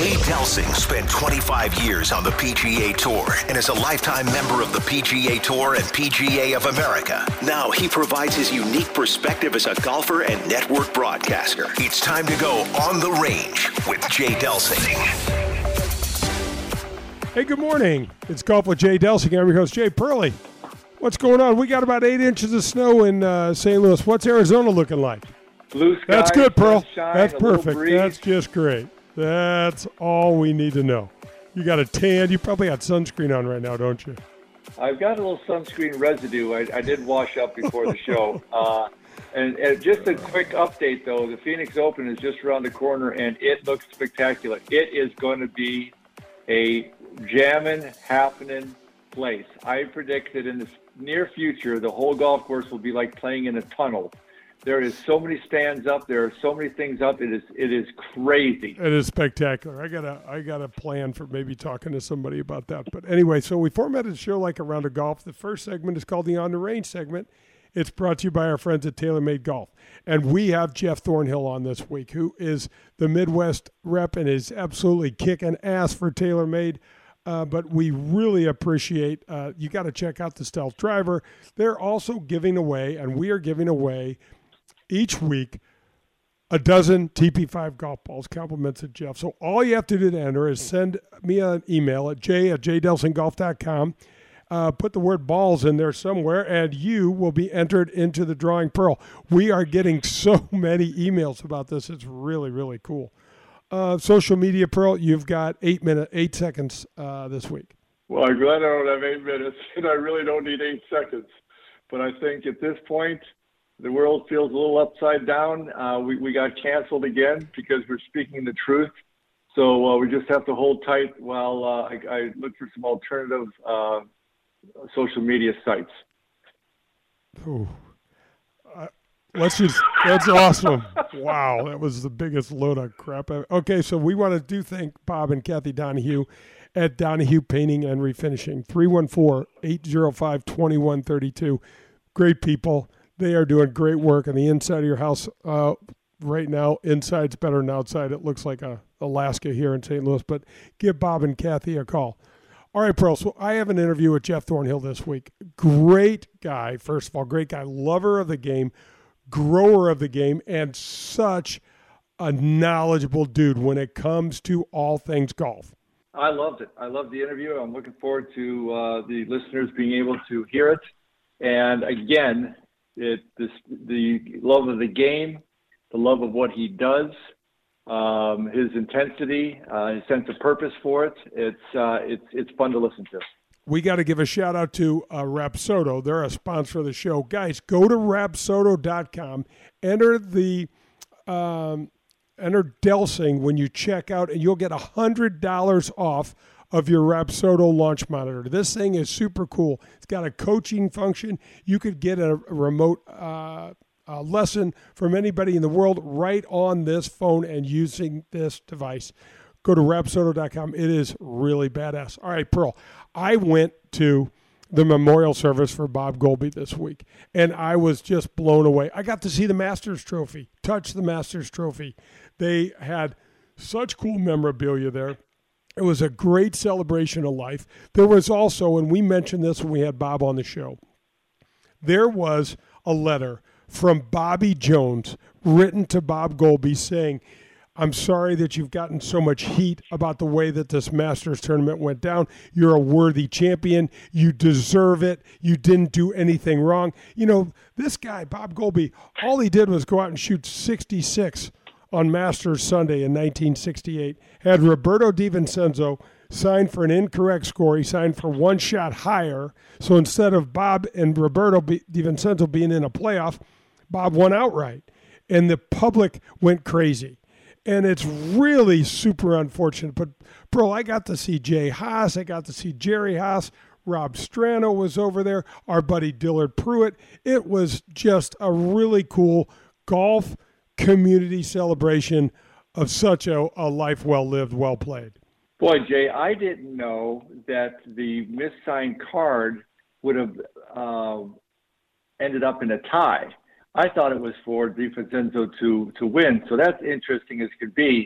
Jay Delsing spent 25 years on the PGA Tour and is a lifetime member of the PGA Tour and PGA of America. Now he provides his unique perspective as a golfer and network broadcaster. It's time to go on the range with Jay Delsing. Hey, good morning. It's Golf with Jay Delsing. I'm your host, Jay Perley. What's going on? We got about 8 inches of snow in St. Louis. What's Arizona looking like? Blue sky. That's good, Pearl. Sunshine, that's perfect. That's just great. That's all we need to know. You got a tan. You probably got sunscreen on right now, don't you? I've got a little sunscreen residue. I did wash up before the show. And just a quick update, though. The Phoenix Open is just around the corner, and it looks spectacular. It is going to be a jamming, happening place. I predict that in the near future, the whole golf course will be like playing in a tunnel. There is so many stands up. There are so many things up. It is crazy. It is spectacular. I got a plan for maybe talking to somebody about that. But anyway, so we formatted the show like a round of golf. The first segment is called the On the Range segment. It's brought to you by our friends at TaylorMade Golf. And we have Jeff Thornhill on this week, who is the Midwest rep and is absolutely kicking ass for TaylorMade. But we really appreciate, you got to check out the Stealth Driver. They're also giving away, and we are giving away each week a dozen TP5 golf balls, compliments of Jeff. So all you have to do to enter is send me an email at j@jdelsinggolf.com. Put the word balls in there somewhere, and you will be entered into the drawing. Pearl, we are getting so many emails about this. It's really, really cool. Social media, Pearl, you've got 8 seconds this week. Well, I'm glad I don't have 8 minutes, and I really don't need 8 seconds. But I think at this point, the world feels a little upside down. We got canceled again because we're speaking the truth. So we just have to hold tight while I look for some alternative social media sites. Ooh. That's awesome. Wow, that was the biggest load of crap ever. Okay, so we want to thank Bob and Kathy Donahue at Donahue Painting and Refinishing, 314-805-2132. Great people. They are doing great work on the inside of your house right now. Inside's better than outside. It looks like Alaska here in St. Louis, but give Bob and Kathy a call. All right, Pearl, so I have an interview with Jeff Thornhill this week. Great guy, first of all, great guy, lover of the game, grower of the game, and such a knowledgeable dude when it comes to all things golf. I loved it. I loved the interview. I'm looking forward to the listeners being able to hear it. And again, the love of the game, the love of what he does, his intensity, his sense of purpose for it. It's fun to listen to. We got to give a shout out to Rapsodo. They're a sponsor of the show. Guys, go to rapsodo.com, enter Delsing when you check out, and you'll get $100 off of your Rapsodo launch monitor. This thing is super cool. It's got a coaching function. You could get a remote lesson from anybody in the world right on this phone and using this device. Go to rapsodo.com. It is really badass. All right, Pearl, I went to the memorial service for Bob Goalby this week, and I was just blown away. I got to see the Masters Trophy, touch the Masters Trophy. They had such cool memorabilia there. It was a great celebration of life. There was also, and we mentioned this when we had Bob on the show, there was a letter from Bobby Jones written to Bob Goalby saying, I'm sorry that you've gotten so much heat about the way that this Masters tournament went down. You're a worthy champion. You deserve it. You didn't do anything wrong. You know, this guy, Bob Goalby, all he did was go out and shoot 66 on Masters Sunday in 1968. Had Roberto DiVincenzo signed for an incorrect score. He signed for one shot higher. So instead of Bob and Roberto DiVincenzo being in a playoff, Bob won outright. And the public went crazy. And it's really super unfortunate. But, Pearl, I got to see Jay Haas. I got to see Jerry Haas. Rob Strano was over there. Our buddy Dillard Pruitt. It was just a really cool golf community celebration of such a life well lived, well played. Boy, Jay, I didn't know that the missigned card would have ended up in a tie. I thought it was for DiVincenzo to win, so that's interesting as could be.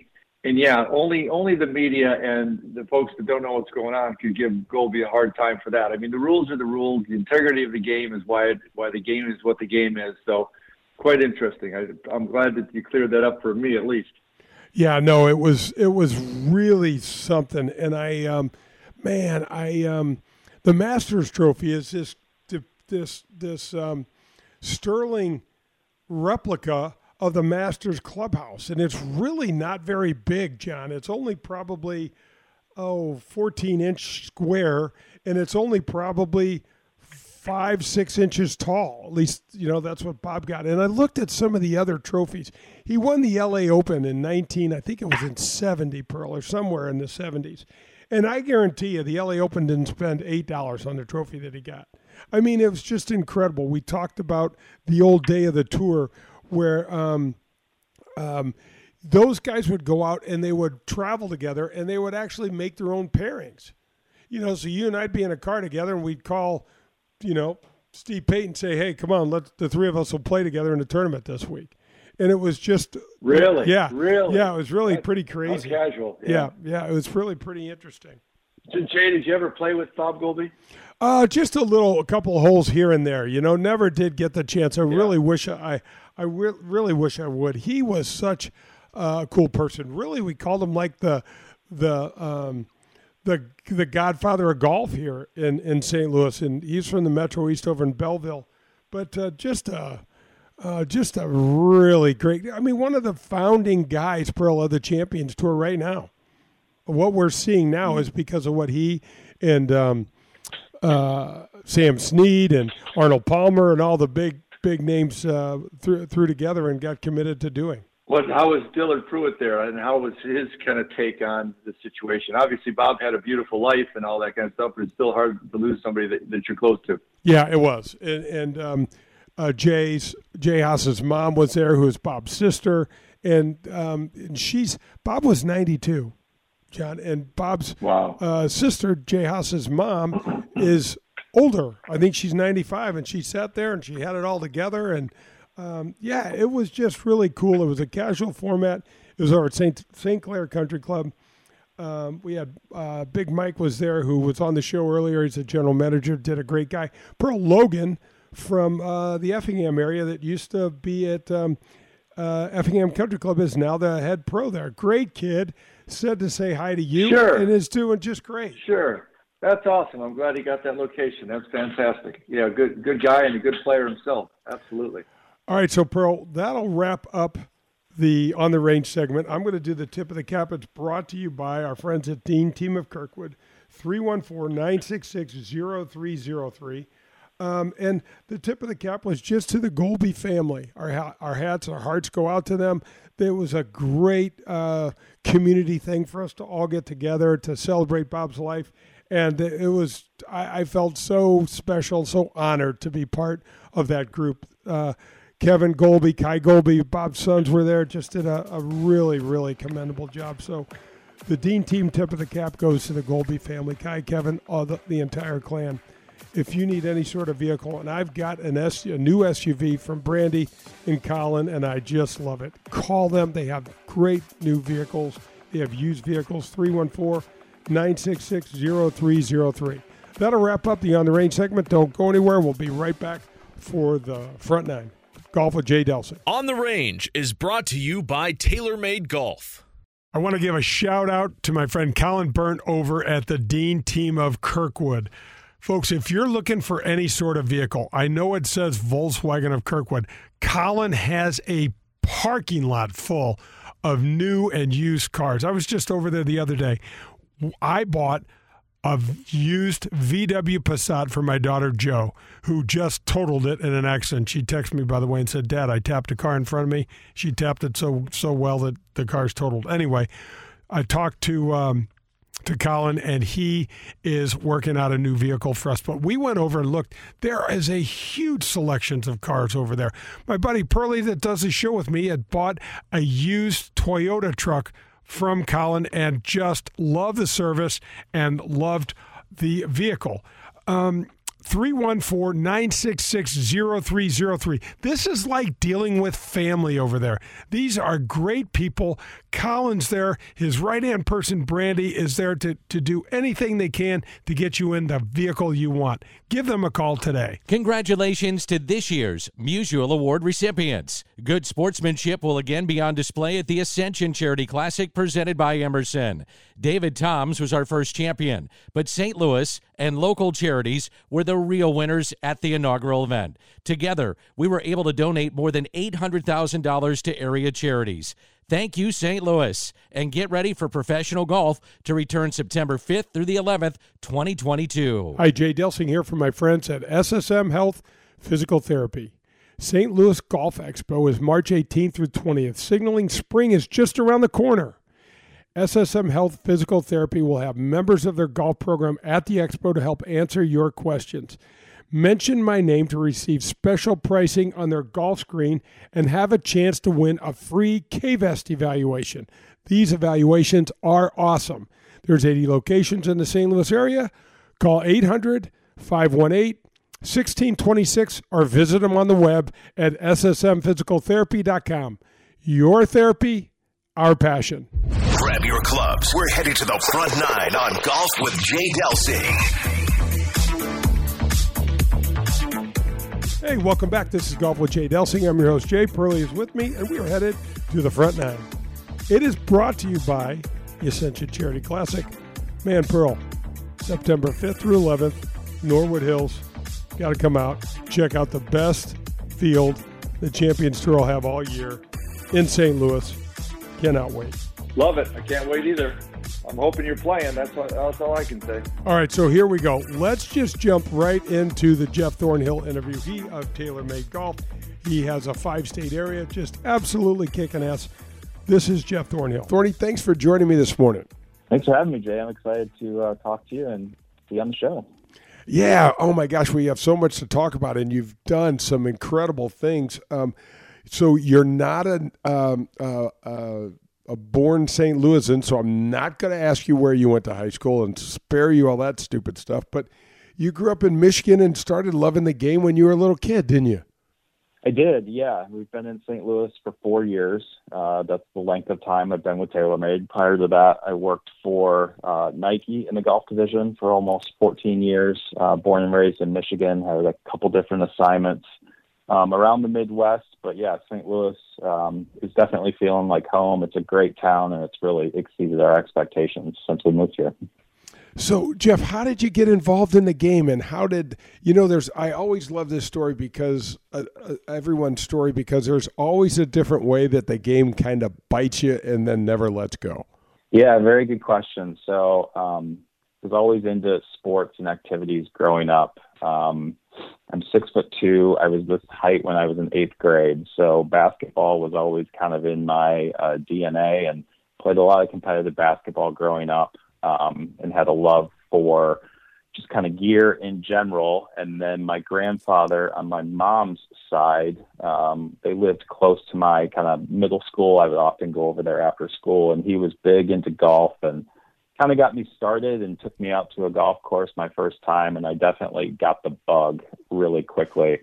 And yeah, only the media and the folks that don't know what's going on could give Golby a hard time for that. I mean, the rules are the rules. The integrity of the game is why the game is what the game is. So, quite interesting. I'm glad that you cleared that up for me, at least. Yeah, no, it was really something. And the Masters Trophy is this sterling replica of the Masters clubhouse, and it's really not very big, John. It's only probably 14-inch square, and it's only probably 5-6 inches tall. At least, that's what Bob got. And I looked at some of the other trophies. He won the LA Open in I think it was in 70, Pearl, or somewhere in the 70s. And I guarantee you the LA Open didn't spend $8 on the trophy that he got. I mean, it was just incredible. We talked about the old day of the tour where those guys would go out and they would travel together and they would actually make their own pairings. So you and I'd be in a car together and we'd call, Steve Payton, say, hey, come on, the three of us will play together in a tournament this week. And it was just really, yeah, really, yeah, it was really pretty crazy. Casual, yeah, it was really pretty interesting. Jay, did you ever play with Bob Golby? Just a couple of holes here and there. Never did get the chance. I really wish I really wish I would. He was such a cool person. Really, we called him like the godfather of golf here in St. Louis, and he's from the Metro East over in Belleville. But just a really great. I mean, one of the founding guys, Pearl, of the Champions Tour right now. What we're seeing now is because of what he and Sam Snead and Arnold Palmer and all the big names threw together and got committed to doing. How was Dillard Pruitt there, and how was his kind of take on the situation? Obviously, Bob had a beautiful life and all that kind of stuff, but it's still hard to lose somebody that you're close to. Yeah, it was. And Jay Haas's mom was there, who is Bob's sister, and Bob was 92. John, and Bob's sister, Jay Haas's mom, is older. I think she's 95, and she sat there and she had it all together. And it was just really cool. It was a casual format. It was over at St. Clair Country Club. We had Big Mike was there, who was on the show earlier. He's a general manager, did a great guy. Pearl Logan from the Effingham area that used to be at Effingham Country Club is now the head pro there. Great kid. Said to say hi to you, and is doing just great. Sure. That's awesome. I'm glad he got that location. That's fantastic. Yeah, good guy and a good player himself. Absolutely. All right, so Pearl, that'll wrap up the On the Range segment. I'm going to do the tip of the cap. It's brought to you by our friends at Dean Team of Kirkwood, 314-966-0303. And the tip of the cap was just to the Golby family. Our hats, our hearts go out to them. It was a great community thing for us to all get together to celebrate Bob's life. And it was, I felt so special, so honored to be part of that group. Kevin Golby, Kai Golby, Bob's sons were there, just did a really, really commendable job. So the Dean Team tip of the cap goes to the Golby family, Kai, Kevin, all the entire clan. If you need any sort of vehicle, and I've got a new SUV from Brandy and Colin, and I just love it. Call them. They have great new vehicles. They have used vehicles, 314-966-0303. That'll wrap up the On the Range segment. Don't go anywhere. We'll be right back for the Front Nine. Golf with Jay Delsing. On the Range is brought to you by TaylorMade Golf. I want to give a shout out to my friend Colin Burnt over at the Dean Team of Kirkwood. Folks, if you're looking for any sort of vehicle, I know it says Volkswagen of Kirkwood. Colin has a parking lot full of new and used cars. I was just over there the other day. I bought a used VW Passat for my daughter, Jo, who just totaled it in an accident. She texted me, by the way, and said, Dad, I tapped a car in front of me. She tapped it so well that the car's totaled. Anyway, I talked to Colin, and he is working out a new vehicle for us. But we went over and looked. There is a huge selection of cars over there. My buddy Pearlie that does the show with me had bought a used Toyota truck from Colin and just loved the service and loved the vehicle. 314-966-0303. This is like dealing with family over there. These are great people. Colin's there. His right-hand person, Brandy, is there to do anything they can to get you in the vehicle you want. Give them a call today. Congratulations to this year's Musial Award recipients. Good sportsmanship will again be on display at the Ascension Charity Classic presented by Emerson. David Toms was our first champion, but St. Louis and local charities were the real winners at the inaugural event. Together, we were able to donate more than $800,000 to area charities. Thank you, St. Louis, and get ready for professional golf to return September 5th through the 11th, 2022. Hi, Jay Delsing here from my friends at SSM Health Physical Therapy. St. Louis Golf Expo is March 18th through 20th, signaling spring is just around the corner. SSM Health Physical Therapy will have members of their golf program at the expo to help answer your questions. Mention my name to receive special pricing on their golf screen and have a chance to win a free K-Vest evaluation. These evaluations are awesome. There's 80 locations in the St. Louis area. Call 800-518-1626 or visit them on the web at ssmphysicaltherapy.com. Your therapy, our passion. Grab your clubs. We're headed to the front nine on Golf with Jay Delsing. Hey, welcome back. This is Golf with Jay Delsing. I'm your host, Jay. Pearlie is with me, and we are headed to the front nine. It is brought to you by the Ascension Charity Classic. Man, Pearl, September 5th through 11th, Norwood Hills. Got to come out, check out the best field the Champions Tour will have all year in St. Louis. Cannot wait. Love it. I can't wait either. I'm hoping you're playing. That's all I can say. All right, so here we go. Let's just jump right into the Jeff Thornhill interview. He of TaylorMade Golf. He has a 5-state area, just absolutely kicking ass. This is Jeff Thornhill. Thorny, thanks for joining me this morning. Thanks for having me, Jay. I'm excited to talk to you and be on the show. Yeah. Oh, my gosh. We have so much to talk about, and you've done some incredible things. So you're not a born St. Louisan, so I'm not going to ask you where you went to high school and spare you all that stupid stuff. But you grew up in Michigan and started loving the game when you were a little kid, didn't you? I did, yeah. We've been in St. Louis for 4 years. That's the length of time I've been with TaylorMade. Prior to that, I worked for Nike in the golf division for almost 14 years. Born and raised in Michigan, had a couple different assignments around the Midwest. But yeah, St. Louis is definitely feeling like home. It's a great town, and it's really exceeded our expectations since we moved here. So, Jeff, how did you get involved in the game, and how did, I always love this story because, everyone's story, because there's always a different way that the game kind of bites you and then never lets go. Yeah, very good question. So, I was always into sports and activities growing up. I'm 6'2". I was this height when I was in 8th grade. So basketball was always kind of in my DNA, and played a lot of competitive basketball growing up, and had a love for just kind of gear in general. And then my grandfather on my mom's side, they lived close to my kind of middle school. I would often go over there after school, and he was big into golf and kind of got me started and took me out to a golf course my first time, and I definitely got the bug really quickly.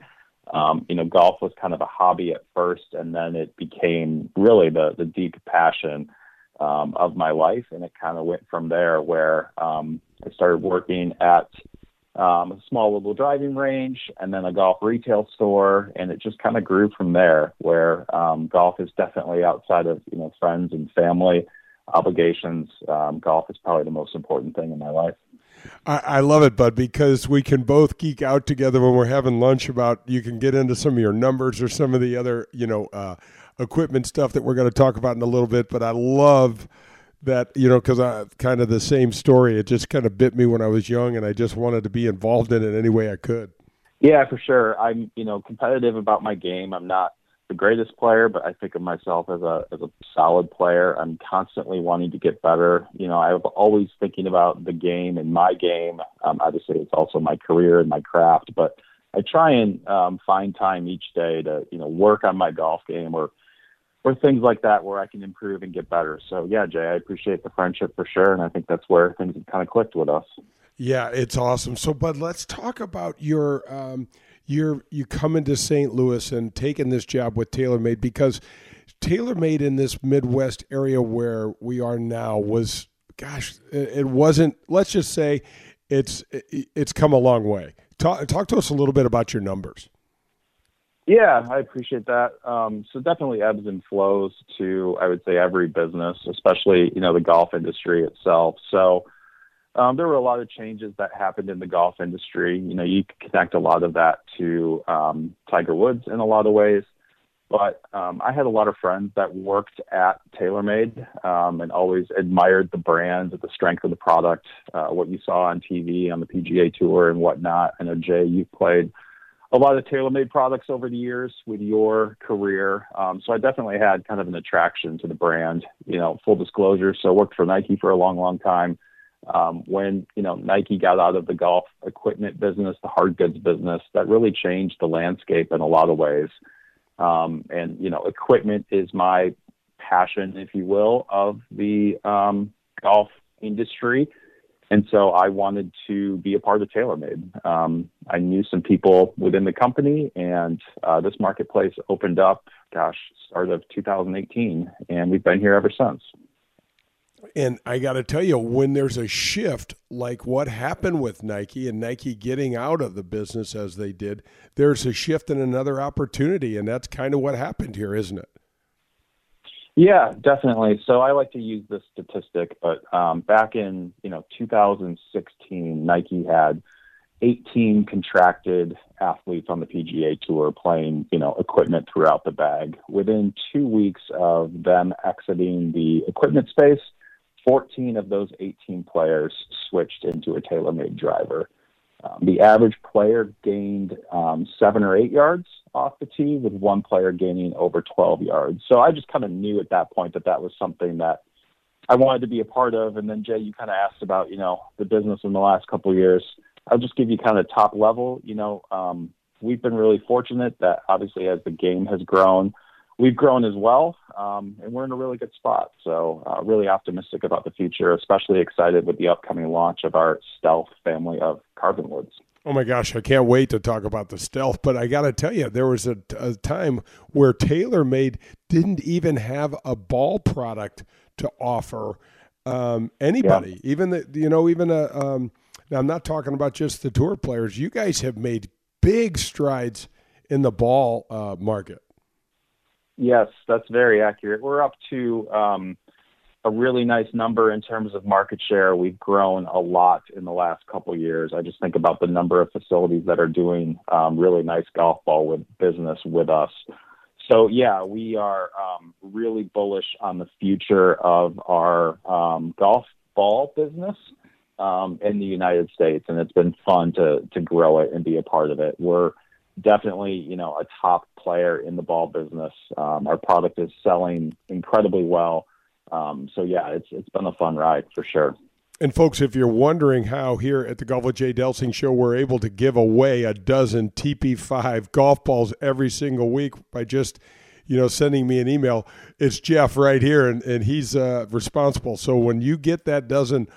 Golf was kind of a hobby at first, and then it became really the deep passion of my life, and it kind of went from there, where I started working at a small little driving range and then a golf retail store, and it just kind of grew from there, where golf is definitely outside of friends and family obligations. Golf is probably the most important thing in my life. I love it, bud, because we can both geek out together when we're having lunch about, you can get into some of your numbers or some of the other, equipment stuff that we're going to talk about in a little bit. But I love that, because I kind of the same story. It just kind of bit me when I was young, and I just wanted to be involved in it any way I could. Yeah, for sure. I'm, competitive about my game. I'm not the greatest player, but I think of myself as a solid player. I'm constantly wanting to get better. I'm always thinking about the game and my game. Obviously, it's also my career and my craft, but I try and find time each day to work on my golf game or things like that where I can improve and get better. So yeah, Jay, I appreciate the friendship for sure, and I think that's where things have kind of clicked with us. Yeah, it's awesome. So, Bud, let's talk about you coming to St. Louis and taking this job with TaylorMade, because TaylorMade in this Midwest area where we are now was, gosh, it wasn't. Let's just say it's come a long way. Talk to us a little bit about your numbers. Yeah, I appreciate that. So definitely ebbs and flows to, I would say, every business, especially, the golf industry itself. So there were a lot of changes that happened in the golf industry. You can connect a lot of that to Tiger Woods in a lot of ways. But I had a lot of friends that worked at TaylorMade and always admired the brand, the strength of the product, what you saw on TV, on the PGA Tour and whatnot. I know, Jay, you've played a lot of TaylorMade products over the years with your career. So I definitely had kind of an attraction to the brand, full disclosure. So I worked for Nike for a long, long time. When, Nike got out of the golf equipment business, the hard goods business, that really changed the landscape in a lot of ways. And, equipment is my passion, if you will, of the golf industry. And so I wanted to be a part of TaylorMade. I knew some people within the company, and this marketplace opened up, start of 2018, and we've been here ever since. And I got to tell you, when there's a shift like what happened with Nike and Nike getting out of the business as they did, there's a shift and another opportunity, and that's kind of what happened here, isn't it? Yeah, definitely. So I like to use this statistic, but back in 2016, Nike had 18 contracted athletes on the PGA Tour playing equipment throughout the bag. Within 2 weeks of them exiting the equipment space, 14 of those 18 players switched into a TaylorMade driver. The average player gained 7 or 8 yards off the tee, with one player gaining over 12 yards. So I just kind of knew at that point that was something that I wanted to be a part of. And then, Jay, you kind of asked about, the business in the last couple of years. I'll just give you kind of top level. We've been really fortunate that obviously as the game has grown, we've grown as well, and we're in a really good spot. So really optimistic about the future, especially excited with the upcoming launch of our Stealth family of carbon woods. Oh, my gosh, I can't wait to talk about the Stealth. But I got to tell you, there was a time where TaylorMade didn't even have a ball product to offer anybody. Yeah. Now I'm not talking about just the tour players. You guys have made big strides in the ball market. Yes, that's very accurate. We're up to a really nice number in terms of market share. We've grown a lot in the last couple of years. I just think about the number of facilities that are doing really nice golf ball business with us. So, yeah, we are really bullish on the future of our golf ball business in the United States, and it's been fun to grow it and be a part of it. We're definitely, a top player in the ball business. Our product is selling incredibly well. So, yeah, it's been a fun ride for sure. And, folks, if you're wondering how here at the Golf with Jay Delsing Show we're able to give away a dozen TP5 golf balls every single week by just, sending me an email, it's Jeff right here, and he's responsible. So when you get that dozen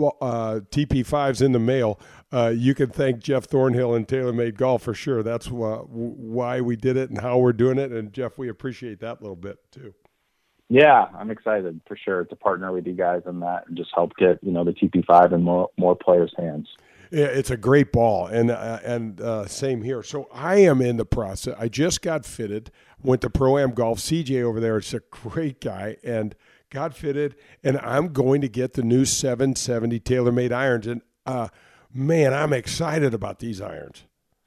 TP5s in the mail, you can thank Jeff Thornhill and TaylorMade Golf for sure. That's why we did it and how we're doing it. And, Jeff, we appreciate that a little bit too. Yeah, I'm excited for sure to partner with you guys on that and just help get, the TP5 in more players' hands. Yeah, it's a great ball, and same here. So I am in the process. I just got fitted, went to Pro-Am Golf. CJ over there is a great guy, and got fitted, and I'm going to get the new 770 TaylorMade irons. And, man, I'm excited about these irons.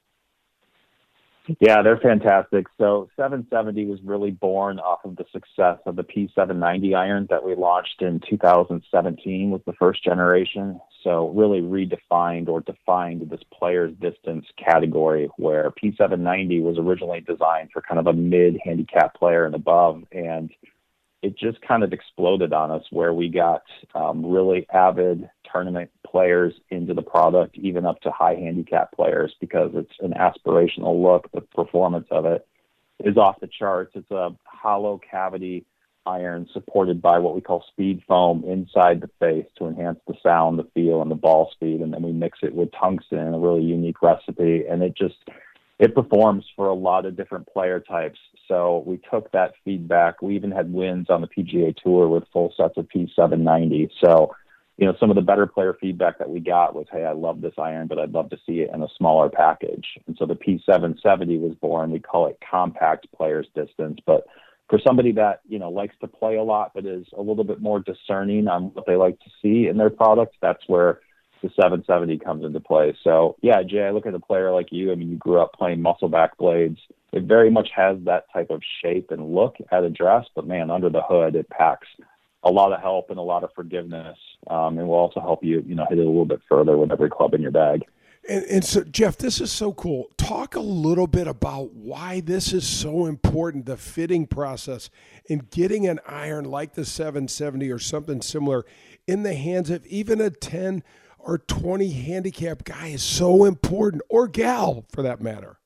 Yeah, they're fantastic. So 770 was really born off of the success of the P790 iron that we launched in 2017 with the first generation. So really redefined or defined this player's distance category, where P790 was originally designed for kind of a mid-handicap player and above. And it just kind of exploded on us, where we got really avid tournament players into the product, even up to high handicap players, because it's an aspirational look. The performance of it is off the charts. It's a hollow cavity iron supported by what we call speed foam inside the face to enhance the sound, the feel, and the ball speed. And then we mix it with tungsten, a really unique recipe. And it performs for a lot of different player types. So we took that feedback. We even had wins on the PGA Tour with full sets of P790. So, some of the better player feedback that we got was, hey, I love this iron, but I'd love to see it in a smaller package. And so the P770 was born. We call it compact player's distance. But for somebody that, likes to play a lot, but is a little bit more discerning on what they like to see in their product, that's where the 770 comes into play. So, yeah, Jay, I look at a player like you. I mean, you grew up playing muscleback blades. It very much has that type of shape and look at a dress, but, man, under the hood, it packs a lot of help and a lot of forgiveness, and will also help you, hit it a little bit further with every club in your bag. And so, Jeff, this is so cool. Talk a little bit about why this is so important, the fitting process, and getting an iron like the 770 or something similar in the hands of even a 10 or 20 handicap guy is so important, or gal for that matter.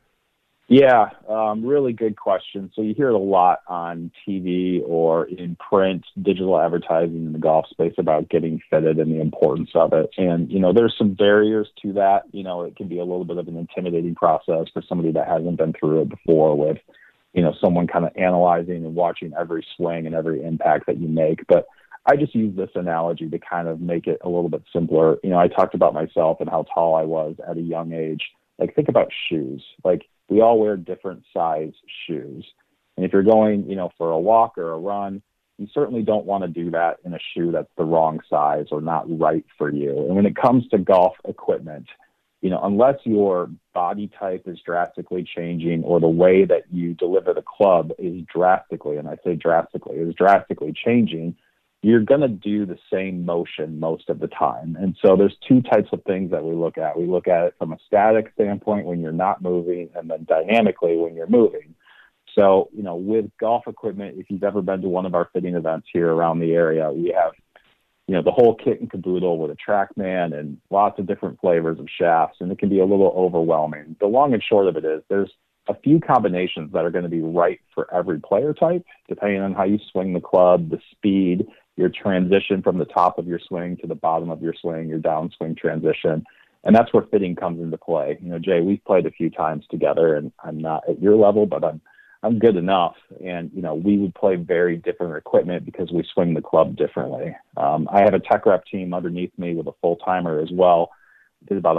Yeah, really good question. So you hear it a lot on TV or in print, digital advertising in the golf space about getting fitted and the importance of it. And, there's some barriers to that. It can be a little bit of an intimidating process for somebody that hasn't been through it before with, someone kind of analyzing and watching every swing and every impact that you make. But I just use this analogy to kind of make it a little bit simpler. I talked about myself and how tall I was at a young age. Like, think about shoes. Like, we all wear different size shoes. And if you're going, for a walk or a run, you certainly don't want to do that in a shoe that's the wrong size or not right for you. And when it comes to golf equipment, unless your body type is drastically changing or the way that you deliver the club is drastically, and I say drastically, is drastically changing, you're going to do the same motion most of the time. And so there's two types of things that we look at. We look at it from a static standpoint when you're not moving, and then dynamically when you're moving. So, with golf equipment, if you've ever been to one of our fitting events here around the area, we have, the whole kit and caboodle with a TrackMan and lots of different flavors of shafts, and it can be a little overwhelming. The long and short of it is there's a few combinations that are going to be right for every player type, depending on how you swing the club, the speed, your transition from the top of your swing to the bottom of your swing, your downswing transition. And that's where fitting comes into play. Jay, we've played a few times together, and I'm not at your level, but I'm good enough. And, we would play very different equipment because we swing the club differently. I have a tech rep team underneath me with a full-timer as well. Did about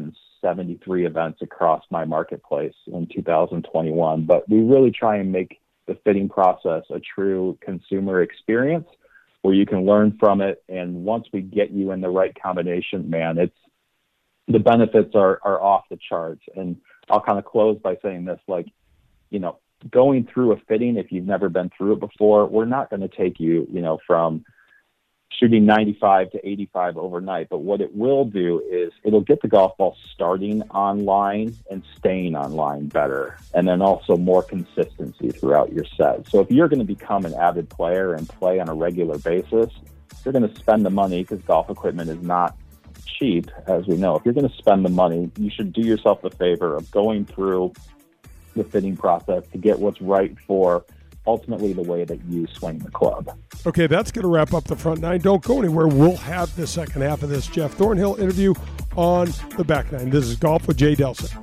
173 events across my marketplace in 2021. But we really try and make the fitting process a true consumer experience where you can learn from it. And once we get you in the right combination, man, the benefits are off the charts. And I'll kind of close by saying this, going through a fitting, if you've never been through it before, we're not going to take you, from shooting 95 to 85 overnight. But what it will do is it'll get the golf ball starting online and staying online better, and then also more consistency throughout your set. So if you're going to become an avid player and play on a regular basis, you're going to spend the money, because golf equipment is not cheap, as we know. If you're going to spend the money, you should do yourself the favor of going through the fitting process to get what's right for ultimately the way that you swing the club. Okay, that's going to wrap up the front nine. Don't go anywhere. We'll have the second half of this Jeff Thornhill interview on the back nine. This is Golf with Jay Delsing.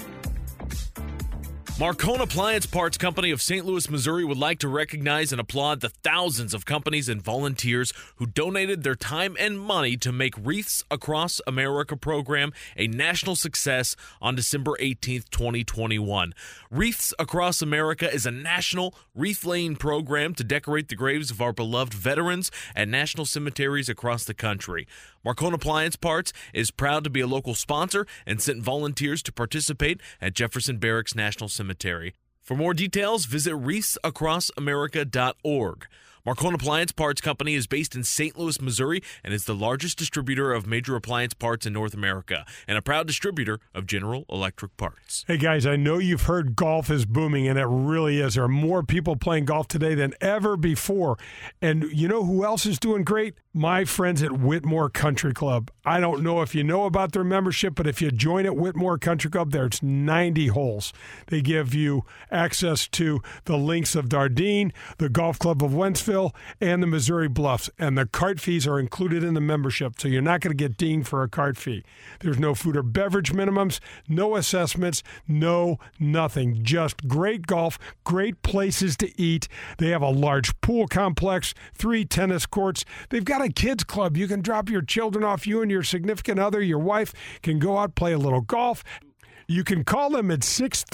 Marcone Appliance Parts Company of St. Louis, Missouri would like to recognize and applaud the thousands of companies and volunteers who donated their time and money to make Wreaths Across America program a national success on December 18th, 2021. Wreaths Across America is a national wreath-laying program to decorate the graves of our beloved veterans at national cemeteries across the country. Marcone Appliance Parts is proud to be a local sponsor and sent volunteers to participate at Jefferson Barracks National Cemetery. For more details, visit wreathsacrossamerica.org. Marcone Appliance Parts Company is based in St. Louis, Missouri, and is the largest distributor of major appliance parts in North America, and a proud distributor of General Electric parts. Hey guys, I know you've heard golf is booming, and it really is. There are more people playing golf today than ever before. And you know who else is doing great? My friends at Whitmore Country Club. I don't know if you know about their membership, but if you join at Whitmore Country Club, there's 90 holes. They give you access to the Links of Dardenne, the Golf Club of Wentzville, Clarksville, and the Missouri Bluffs. And the cart fees are included in the membership, so you're not going to get dinged for a cart fee. There's no food or beverage minimums, no assessments, no nothing. Just great golf, great places to eat. They have a large pool complex, 3 tennis courts. They've got a kids club. You can drop your children off. You and your significant other, your wife, can go out, play a little golf. You can call them at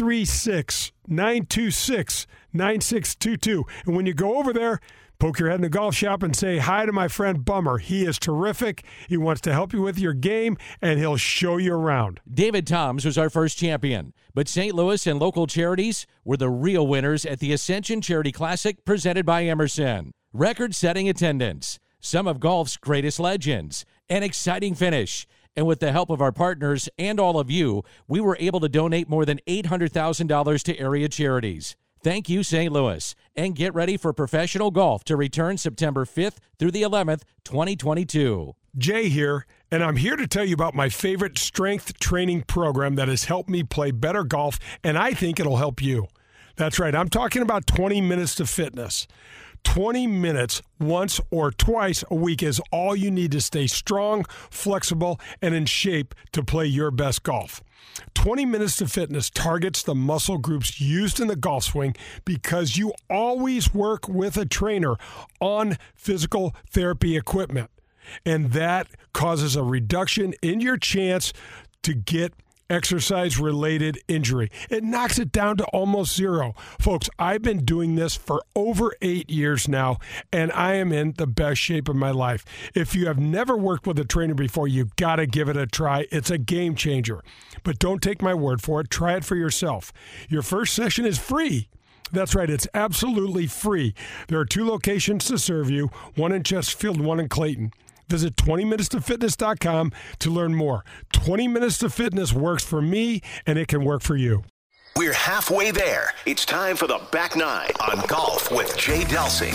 636-926-9622. And when you go over there, poke your head in the golf shop and say hi to my friend Bummer. He is terrific. He wants to help you with your game, and he'll show you around. David Toms was our first champion, but St. Louis and local charities were the real winners at the Ascension Charity Classic presented by Emerson. Record-setting attendance, some of golf's greatest legends, an exciting finish. And with the help of our partners and all of you, we were able to donate more than $800,000 to area charities. Thank you, St. Louis. And get ready for professional golf to return September 5th through the 11th, 2022. Jay here, and I'm here to tell you about my favorite strength training program that has helped me play better golf, and I think it'll help you. That's right. I'm talking about 20 Minutes to Fitness. 20 minutes once or twice a week is all you need to stay strong, flexible, and in shape to play your best golf. 20 Minutes to Fitness targets the muscle groups used in the golf swing because you always work with a trainer on physical therapy equipment. And that causes a reduction in your chance to get exercise-related injury. It knocks it down to almost zero. Folks, I've been doing this for over 8 years now, and I am in the best shape of my life. If you have never worked with a trainer before, you've got to give it a try. It's a game changer. But don't take my word for it. Try it for yourself. Your first session is free. That's right. It's absolutely free. There are 2 locations to serve you, one in Chesterfield and one in Clayton. Visit 20minutestofitness.com to learn more. 20 Minutes to Fitness works for me, and it can work for you. We're halfway there. It's time for the Back Nine on Golf with Jay Delsing.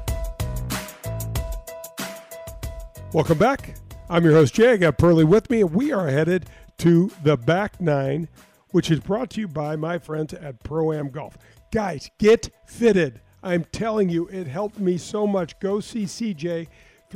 Welcome back. I'm your host, Jay. I got Pearlie with me, and we are headed to the Back Nine, which is brought to you by my friends at Pro-Am Golf. Guys, get fitted. I'm telling you, it helped me so much. Go see CJ.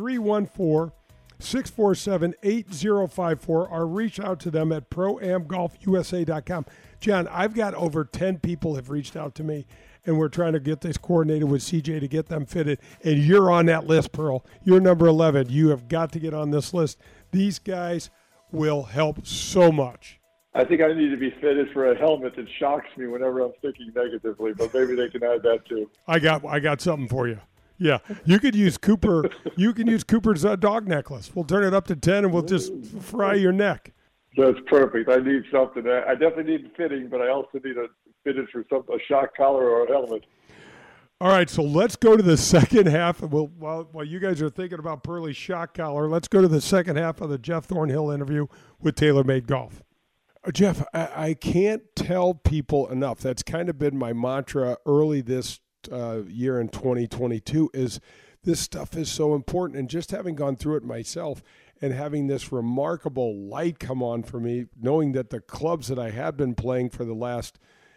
314-647-8054 or reach out to them at proamgolfusa.com. John, I've got over 10 people have reached out to me, and we're trying to get this coordinated with CJ to get them fitted, and you're on that list, Pearl. You're number 11. You have got to get on this list. These guys will help so much. I think I need to be fitted for a helmet that shocks me whenever I'm thinking negatively, but maybe they can add that too. I got something for you. Yeah, you could use Cooper. You can use Cooper's dog necklace. We'll turn it up to 10, and we'll just fry your neck. That's perfect. I need something. I definitely need fitting, but I also need a fitted for a shock collar or a helmet. All right, so let's go to the second half. While you guys are thinking about Pearlie's shock collar, let's go to the second half of the Jeff Thornhill interview with TaylorMade Golf. Jeff, I can't tell people enough. That's kind of been my mantra early this year in 2022 is this stuff is so important, and just having gone through it myself and having this remarkable light come on for me, knowing that the clubs that I had been playing for the last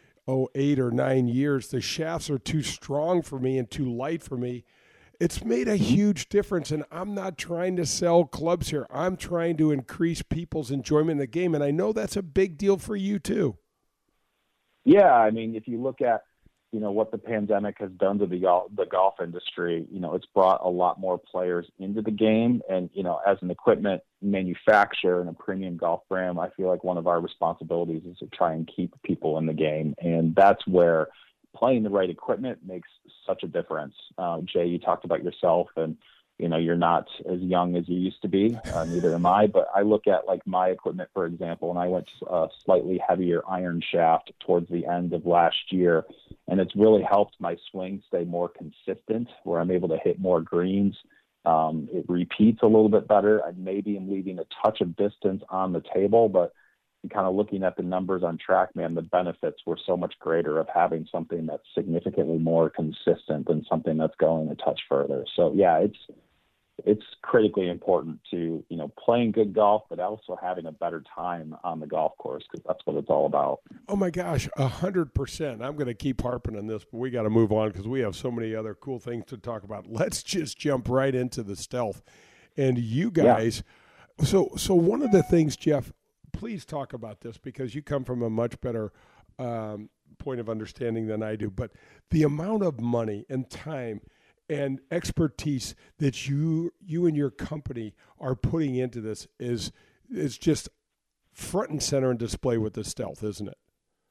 8 or 9 years, the shafts are too strong for me and too light for me. It's made a huge difference, and I'm not trying to sell clubs here. I'm trying to increase people's enjoyment in the game, and I know that's a big deal for you too. Yeah, I mean, if you look at what the pandemic has done to the golf industry, it's brought a lot more players into the game. And, as an equipment manufacturer and a premium golf brand, I feel like one of our responsibilities is to try and keep people in the game. And that's where playing the right equipment makes such a difference. Jay, you talked about yourself, and, you're not as young as you used to be. Neither am I. But I look at my equipment, for example, and I went to a slightly heavier iron shaft towards the end of last year. And it's really helped my swing stay more consistent, where I'm able to hit more greens. It repeats a little bit better. I maybe am leaving a touch of distance on the table, but kind of looking at the numbers on TrackMan, the benefits were so much greater of having something that's significantly more consistent than something that's going a touch further. So yeah, it's critically important to, playing good golf, but also having a better time on the golf course, because that's what it's all about. Oh my gosh, 100%. I'm going to keep harping on this, but we got to move on because we have so many other cool things to talk about. Let's just jump right into the Stealth. And you guys, so one of the things, Jeff, please talk about this because you come from a much better point of understanding than I do, but the amount of money and time and expertise that you and your company are putting into this is just front and center and display with the Stealth, isn't it?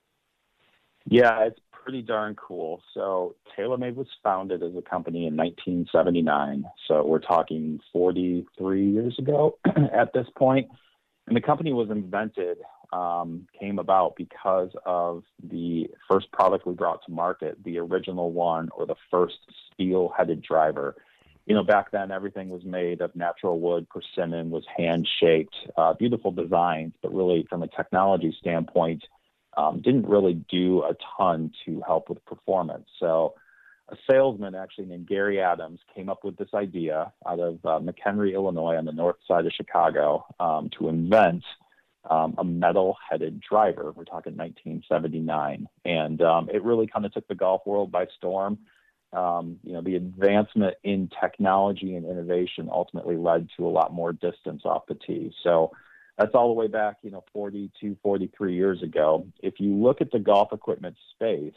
Yeah, it's pretty darn cool. So TaylorMade was founded as a company in 1979. So we're talking 43 years ago at this point. And the company was invented, came about because of the first product we brought to market, the original one, or the first steel-headed driver. Back then everything was made of natural wood, persimmon, was hand-shaped, beautiful designs, but really from a technology standpoint, didn't really do a ton to help with performance. So a salesman actually named Gary Adams came up with this idea out of McHenry, Illinois, on the north side of Chicago, to invent a metal-headed driver. We're talking 1979. And it really kind of took the golf world by storm. The advancement in technology and innovation ultimately led to a lot more distance off the tee. So that's all the way back, 42, 43 years ago. If you look at the golf equipment space,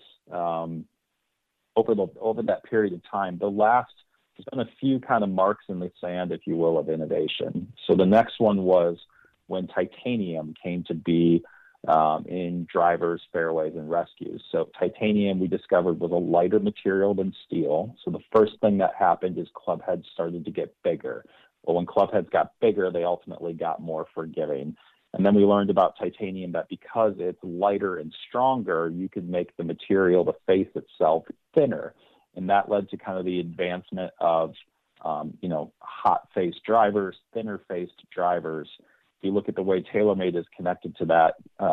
over that period of time, there's been a few kind of marks in the sand, if you will, of innovation. So the next one was when titanium came to be in drivers, fairways, and rescues. So titanium, we discovered, was a lighter material than steel. So the first thing that happened is club heads started to get bigger. Well, when club heads got bigger, they ultimately got more forgiving. And then we learned about titanium that because it's lighter and stronger, you could make the material, the face itself, thinner. And that led to kind of the advancement of, hot-faced drivers, thinner-faced drivers. If you look at the way TaylorMade is connected to that,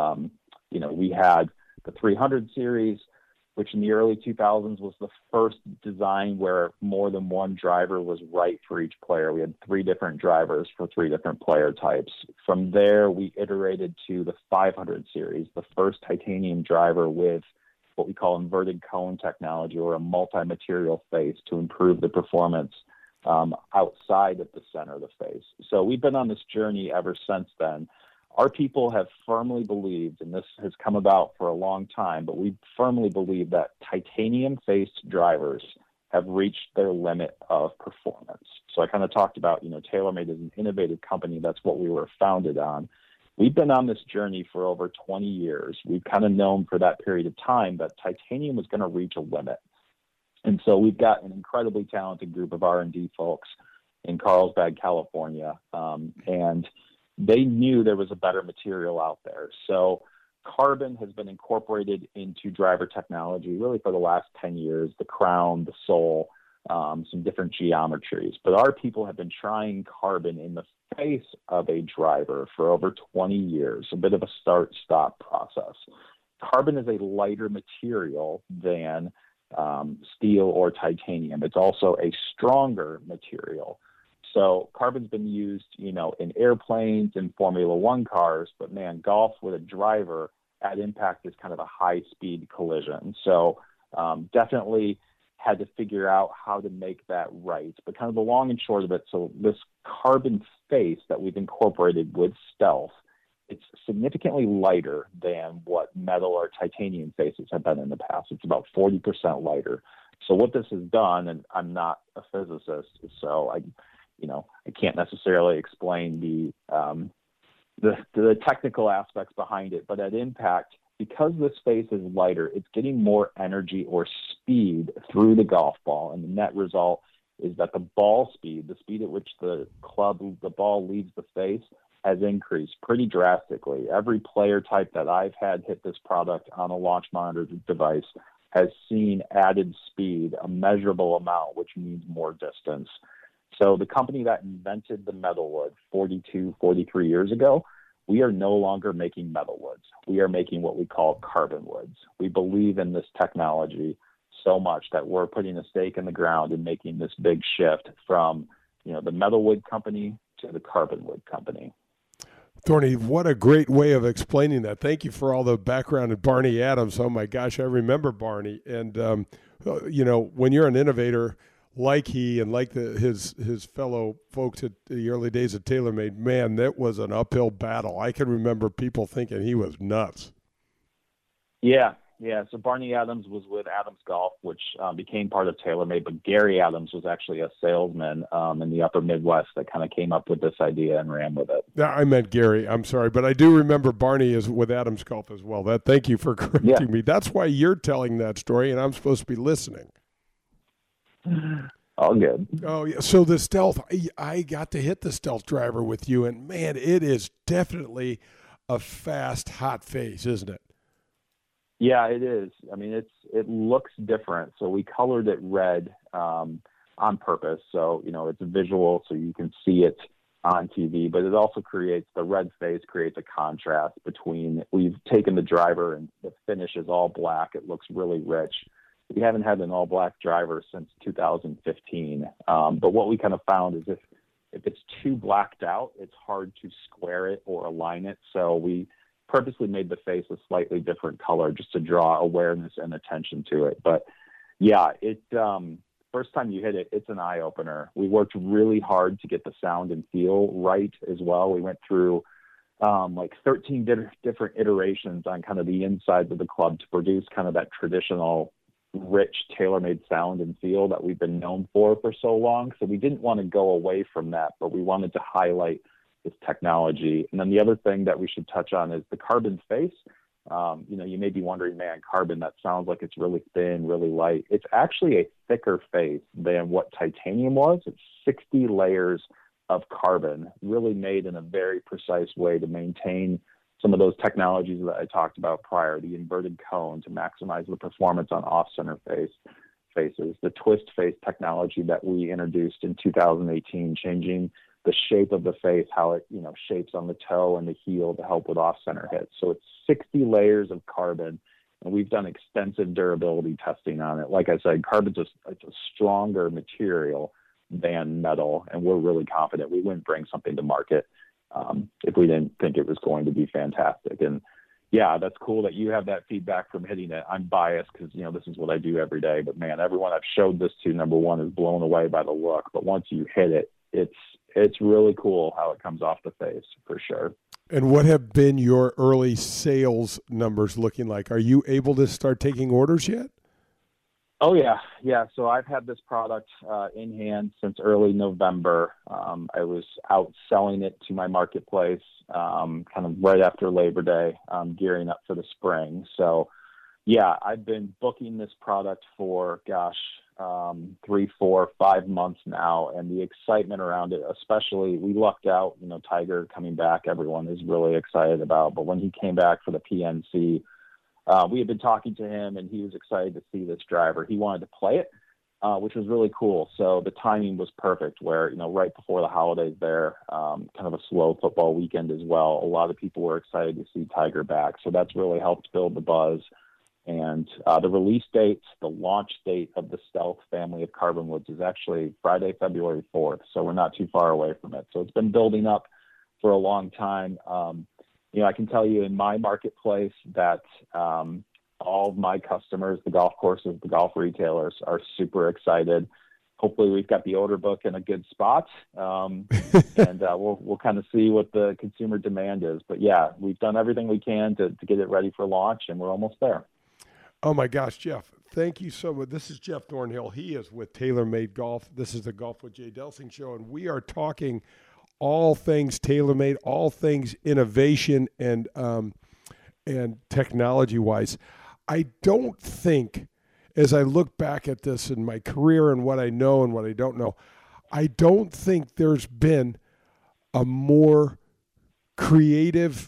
we had the 300 series, which in the early 2000s was the first design where more than one driver was right for each player. We had 3 different drivers for 3 different player types. From there, we iterated to the 500 series, the first titanium driver with what we call inverted cone technology, or a multi-material face, to improve the performance outside of the center of the face. So we've been on this journey ever since then. Our people have firmly believed, and this has come about for a long time, but we firmly believe that titanium-faced drivers have reached their limit of performance. So I kind of talked about, TaylorMade is an innovative company. That's what we were founded on. We've been on this journey for over 20 years. We've kind of known for that period of time that titanium was going to reach a limit. And so we've got an incredibly talented group of R&D folks in Carlsbad, California, and they knew there was a better material out there. So carbon has been incorporated into driver technology really for the last 10 years, the crown, the sole, some different geometries. But our people have been trying carbon in the face of a driver for over 20 years, a bit of a start-stop process. Carbon is a lighter material than steel or titanium. It's also a stronger material. So carbon's been used, in airplanes and Formula One cars, but man, golf with a driver at impact is kind of a high-speed collision. So definitely had to figure out how to make that right. But kind of the long and short of it, so this carbon face that we've incorporated with Stealth, it's significantly lighter than what metal or titanium faces have been in the past. It's about 40% lighter. So what this has done, and I'm not a physicist, so I can't necessarily explain the technical aspects behind it, but at impact, because this face is lighter, it's getting more energy or speed through the golf ball, and the net result is that the ball speed, the speed at which the ball leaves the face, has increased pretty drastically. Every player type that I've had hit this product on a launch monitor device has seen added speed, a measurable amount, which means more distance. So the company that invented the metal wood 43 years ago, we are no longer making metal woods. We are making what we call carbon woods. We believe in this technology so much that we're putting a stake in the ground and making this big shift from the metalwood company to the carbonwood company. Thorny, what a great way of explaining that. Thank you for all the background at Barney Adams. Oh my gosh, I remember Barney. And, when you're an innovator like he and like his fellow folks at the early days of TaylorMade, man, that was an uphill battle. I can remember people thinking he was nuts. Yeah. So Barney Adams was with Adams Golf, which became part of TaylorMade, but Gary Adams was actually a salesman in the upper Midwest that kind of came up with this idea and ran with it. Yeah, I meant Gary. I'm sorry, but I do remember Barney is with Adams Golf as well. Thank you for correcting me. That's why you're telling that story, and I'm supposed to be listening. All good. Oh, yeah. So the Stealth, I got to hit the Stealth driver with you, and, man, it is definitely a fast, hot face, isn't it? Yeah, it is. I mean, it looks different. So we colored it red on purpose. So, it's a visual so you can see it on TV, but it also the red face creates a contrast between, we've taken the driver and the finish is all black. It looks really rich. We haven't had an all black driver since 2015. But what we kind of found is if it's too blacked out, it's hard to square it or align it. So we purposely made the face a slightly different color just to draw awareness and attention to it. But yeah, first time you hit it, it's an eye opener. We worked really hard to get the sound and feel right as well. We went through 13 different iterations on kind of the insides of the club to produce kind of that traditional rich TaylorMade sound and feel that we've been known for so long. So we didn't want to go away from that, but we wanted to highlight this technology. And then the other thing that we should touch on is the carbon face. You may be wondering, man, carbon, that sounds like it's really thin, really light. It's actually a thicker face than what titanium was. It's 60 layers of carbon, really made in a very precise way to maintain some of those technologies that I talked about prior, the inverted cone to maximize the performance on off-center faces, the twist face technology that we introduced in 2018, changing the shape of the face, how it, shapes on the toe and the heel to help with off-center hits. So it's 60 layers of carbon, and we've done extensive durability testing on it. Like I said, carbon's it's a stronger material than metal, and we're really confident we wouldn't bring something to market if we didn't think it was going to be fantastic. And yeah, that's cool that you have that feedback from hitting it. I'm biased because, this is what I do every day. But man, everyone I've showed this to, number one, is blown away by the look. But once you hit it, it's really cool how it comes off the face, for sure. And what have been your early sales numbers looking like? Are you able to start taking orders yet? Oh, yeah. So I've had this product in hand since early November. I was out selling it to my marketplace kind of right after Labor Day, gearing up for the spring. So, yeah, I've been booking this product for, 3, 4, 5 months now. And the excitement around it, especially, we lucked out, Tiger coming back, everyone is really excited about. But when he came back for the PNC, we had been talking to him, and he was excited to see this driver. He wanted to play it, which was really cool. So the timing was perfect where, right before the holidays there, kind of a slow football weekend as well. A lot of people were excited to see Tiger back. So that's really helped build the buzz. And the release date, the launch date of the Stealth family of carbon woods is actually Friday, February 4th. So we're not too far away from it. So it's been building up for a long time. I can tell you in my marketplace that all of my customers, the golf courses, the golf retailers are super excited. Hopefully we've got the order book in a good spot, and we'll kind of see what the consumer demand is. But, yeah, we've done everything we can to get it ready for launch, and we're almost there. Oh, my gosh, Jeff, thank you so much. This is Jeff Thornhill. He is with TaylorMade Golf. This is the Golf with Jay Delsing show, and we are talking all things TaylorMade, all things innovation and technology-wise. I don't think, as I look back at this in my career and what I know and what I don't know, I don't think there's been a more creative,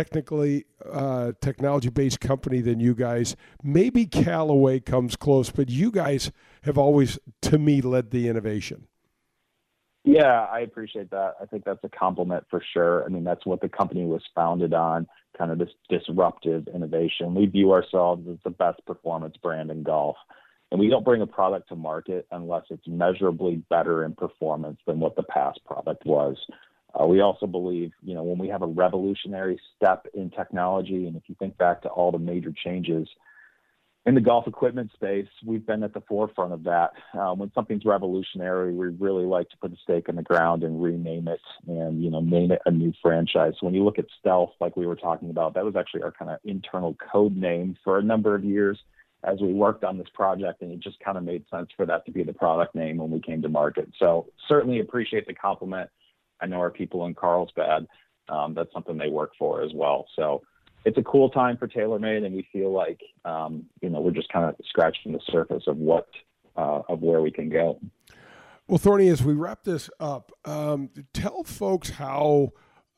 technology-based company than you guys. Maybe Callaway comes close, but you guys have always, to me, led the innovation. Yeah, I appreciate that. I think that's a compliment for sure. I mean, that's what the company was founded on, kind of this disruptive innovation. We view ourselves as the best performance brand in golf. And we don't bring a product to market unless it's measurably better in performance than what the past product was. We also believe, when we have a revolutionary step in technology, and if you think back to all the major changes in the golf equipment space, we've been at the forefront of that. When something's revolutionary, we really like to put a stake in the ground and rename it and, name it a new franchise. So when you look at Stealth, like we were talking about, that was actually our kind of internal code name for a number of years as we worked on this project, and it just kind of made sense for that to be the product name when we came to market. So certainly appreciate the compliment. I know our people in Carlsbad, that's something they work for as well. So it's a cool time for TaylorMade, and we feel like, we're just kind of scratching the surface of of where we can go. Well, Thorny, as we wrap this up, tell folks how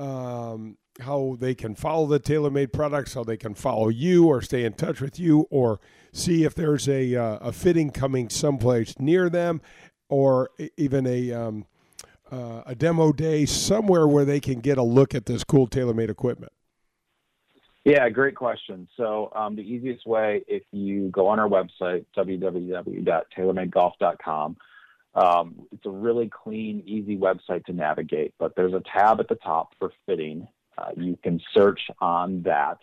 they can follow the TaylorMade products, how they can follow you or stay in touch with you, or see if there's a fitting coming someplace near them, or even a demo day somewhere where they can get a look at this cool TaylorMade equipment. Yeah, great question. So the easiest way, if you go on our website, www.taylormadegolf.com, it's a really clean, easy website to navigate, but there's a tab at the top for fitting. You can search on that.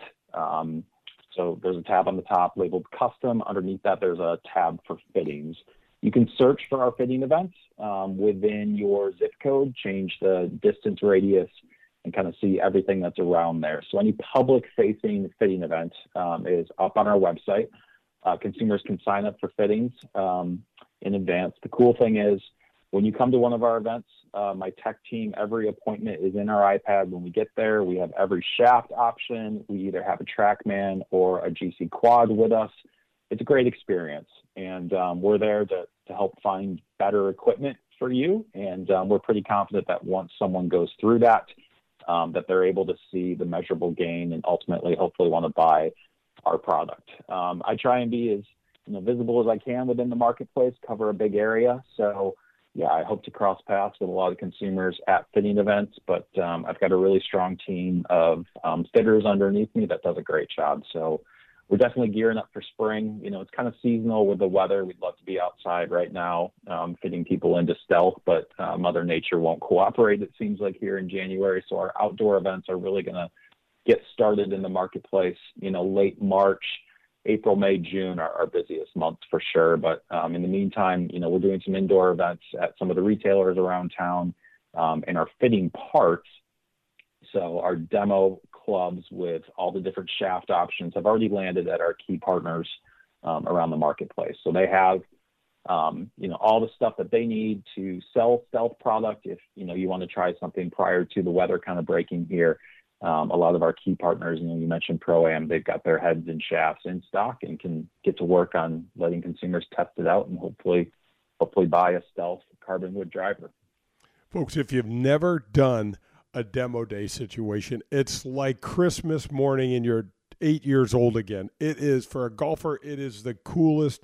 So there's a tab on the top labeled custom. Underneath that, there's a tab for fittings. You can search for our fitting events within your zip code, change the distance radius, and kind of see everything that's around there. So any public-facing fitting event is up on our website. Consumers can sign up for fittings in advance. The cool thing is, when you come to one of our events, my tech team, every appointment is in our iPad. When we get there, we have every shaft option. We either have a TrackMan or a GC Quad with us. It's a great experience, and we're there to help find better equipment for you. And we're pretty confident that once someone goes through that they're able to see the measurable gain and ultimately, hopefully, want to buy our product. I try and be as visible as I can within the marketplace, cover a big area. So, yeah, I hope to cross paths with a lot of consumers at fitting events, but I've got a really strong team of fitters underneath me that does a great job. So we're definitely gearing up for spring. It's kind of seasonal with the weather. We'd love to be outside right now, fitting people into Stealth, but Mother Nature won't cooperate, it seems like, here in January. So our outdoor events are really going to get started in the marketplace, late March. April, May, June are our busiest months for sure. But in the meantime, we're doing some indoor events at some of the retailers around town and our fitting parts. So our demo clubs with all the different shaft options have already landed at our key partners around the marketplace. So they have, all the stuff that they need to sell Stealth product. If, you want to try something prior to the weather kind of breaking here, a lot of our key partners, you mentioned Pro-Am, they've got their heads and shafts in stock and can get to work on letting consumers test it out and hopefully buy a Stealth carbon wood driver. Folks, if you've never done a demo day situation, it's like Christmas morning and you're 8 years old again. It is, for a golfer, it is the coolest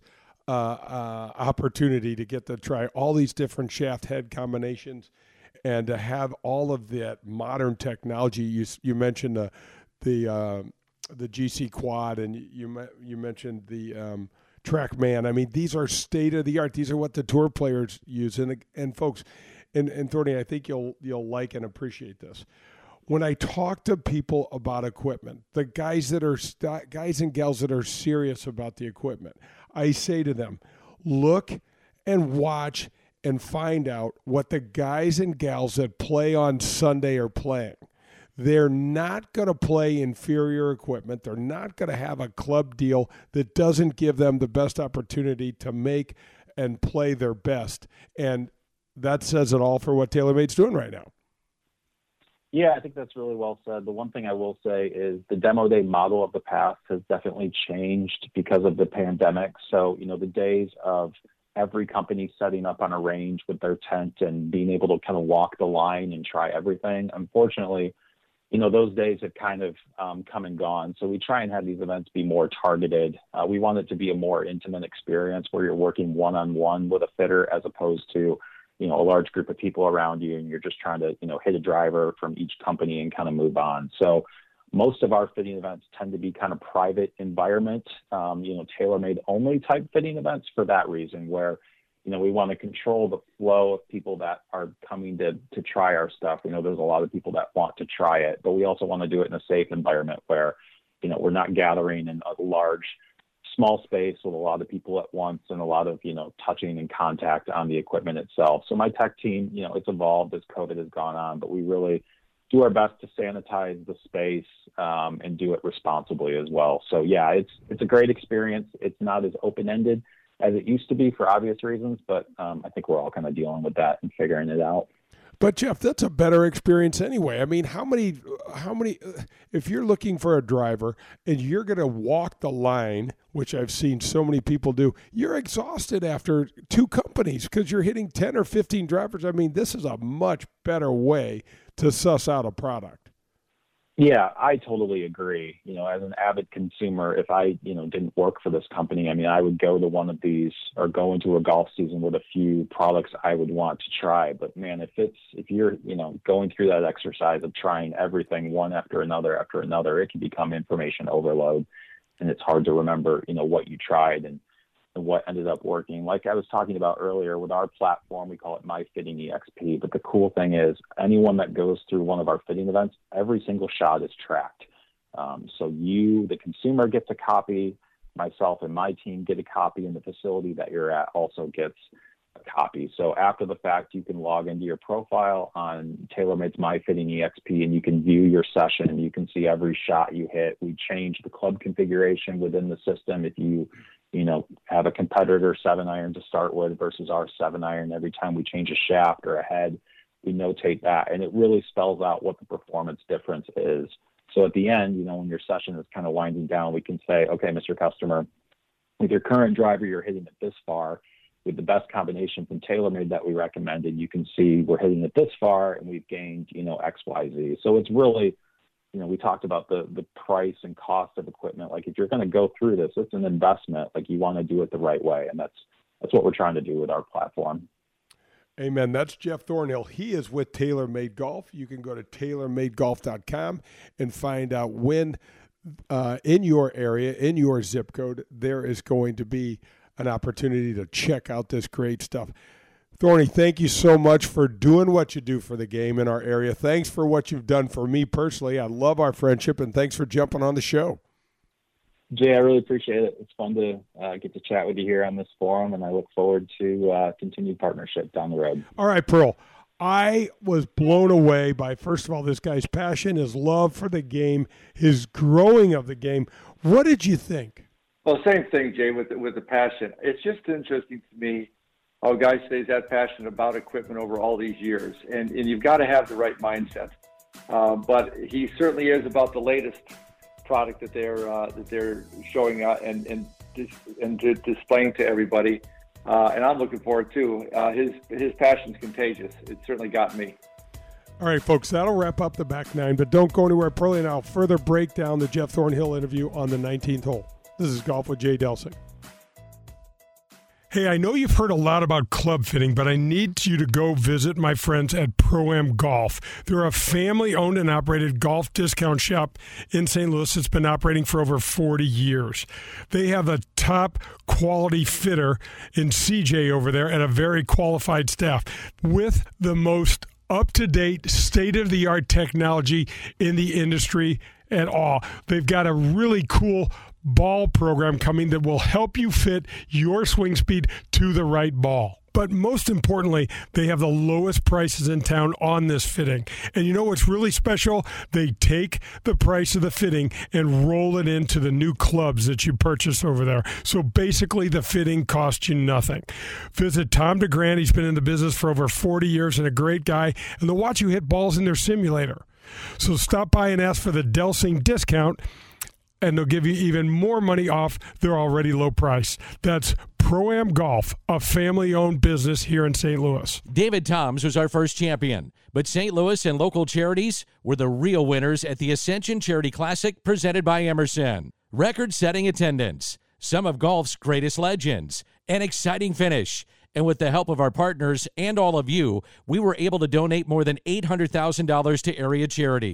opportunity to get to try all these different shaft head combinations and to have all of that modern technology. You mentioned the GC Quad, and you mentioned the TrackMan. I mean, these are state of the art. These are what the tour players use, and folks. And Thorny, I think you'll like and appreciate this. When I talk to people about equipment, the guys and gals that are serious about the equipment, I say to them, look and watch and find out what the guys and gals that play on Sunday are playing. They're not going to play inferior equipment. They're not going to have a club deal that doesn't give them the best opportunity to make and play their best. And that says it all for what TaylorMade's doing right now. Yeah, I think that's really well said. The one thing I will say is the demo day model of the past has definitely changed because of the pandemic. So, the days of every company setting up on a range with their tent and being able to kind of walk the line and try everything, unfortunately, those days have kind of come and gone. So we try and have these events be more targeted. We want it to be a more intimate experience where you're working one-on-one with a fitter as opposed to a large group of people around you and you're just trying to, hit a driver from each company and kind of move on. So Most of our fitting events tend to be kind of private environment, tailor-made only type fitting events for that reason, where, we want to control the flow of people that are coming to try our stuff. There's a lot of people that want to try it, but we also want to do it in a safe environment where, we're not gathering in a large, small space with a lot of people at once and a lot of, touching and contact on the equipment itself. So my tech team, it's evolved as COVID has gone on, but we really do our best to sanitize the space and do it responsibly as well. So yeah, it's a great experience. It's not as open-ended as it used to be for obvious reasons, but I think we're all kind of dealing with that and figuring it out. But Jeff, that's a better experience anyway. I mean, how many, if you're looking for a driver and you're going to walk the line, which I've seen so many people do, you're exhausted after two companies because you're hitting 10 or 15 drivers. I mean, this is a much better way to suss out a product. Yeah, I totally agree. As an avid consumer, if I, didn't work for this company, I would go to one of these or go into a golf season with a few products I would want to try. But man, if you're, going through that exercise of trying everything one after another, it can become information overload, and it's hard to remember, what you tried and what ended up working. Like I was talking about earlier with our platform, we call it My Fitting EXP. But the cool thing is anyone that goes through one of our fitting events, every single shot is tracked. So you, the consumer, gets a copy. Myself and my team get a copy, and the facility that you're at also gets a copy. So after the fact, you can log into your profile on TaylorMade's My Fitting EXP, and you can view your session. You can see every shot you hit. We change the club configuration within the system. If you have a competitor 7-iron to start with versus our 7-iron, every time we change a shaft or a head, we notate that. And it really spells out what the performance difference is. So at the end, when your session is kind of winding down, we can say, okay, Mr. Customer, with your current driver, you're hitting it this far. With the best combination from TaylorMade that we recommended, you can see we're hitting it this far and we've gained, X, Y, Z. So it's really, we talked about the price and cost of equipment. Like if you're going to go through this, it's an investment. Like you want to do it the right way. And that's what we're trying to do with our platform. Amen. That's Jeff Thornhill. He is with TaylorMade Golf. You can go to TaylorMadeGolf.com and find out when in your area, in your zip code, there is going to be an opportunity to check out this great stuff. Thorny, thank you so much for doing what you do for the game in our area. Thanks for what you've done for me personally. I love our friendship, and thanks for jumping on the show. Jay, I really appreciate it. It's fun to get to chat with you here on this forum, and I look forward to continued partnership down the road. All right, Pearl. I was blown away by, first of all, this guy's passion, his love for the game, his growing of the game. What did you think? Well, same thing, Jay, with the passion. It's just interesting to me how a guy stays that passionate about equipment over all these years. And you've got to have the right mindset. But he certainly is about the latest product that they're showing and displaying to everybody. And I'm looking forward to his passion's contagious. It certainly got me. All right, folks, that'll wrap up the back nine, but don't go anywhere. Pearlie and I'll further break down the Jeff Thornhill interview on the 19th hole. This is Golf with Jay Delsing. Hey, I know you've heard a lot about club fitting, but I need you to go visit my friends at Pro-Am Golf. They're a family-owned and operated golf discount shop in St. Louis that's been operating for over 40 years. They have a top quality fitter in CJ over there and a very qualified staff with the most up-to-date, state-of-the-art technology in the industry at all. They've got a really cool ball program coming that will help you fit your swing speed to the right ball. But most importantly, they have the lowest prices in town on this fitting. And you know what's really special? They take the price of the fitting and roll it into the new clubs that you purchase over there. So basically, the fitting costs you nothing. Visit Tom DeGrand. He's been in the business for over 40 years and a great guy. And they'll watch you hit balls in their simulator. So stop by and ask for the Delsing discount, and they'll give you even more money off their already low price. That's Pro-Am Golf, a family-owned business here in St. Louis. David Toms was our first champion, but St. Louis and local charities were the real winners at the Ascension Charity Classic presented by Emerson. Record-setting attendance, some of golf's greatest legends, an exciting finish. And with the help of our partners and all of you, we were able to donate more than $800,000 to area charities.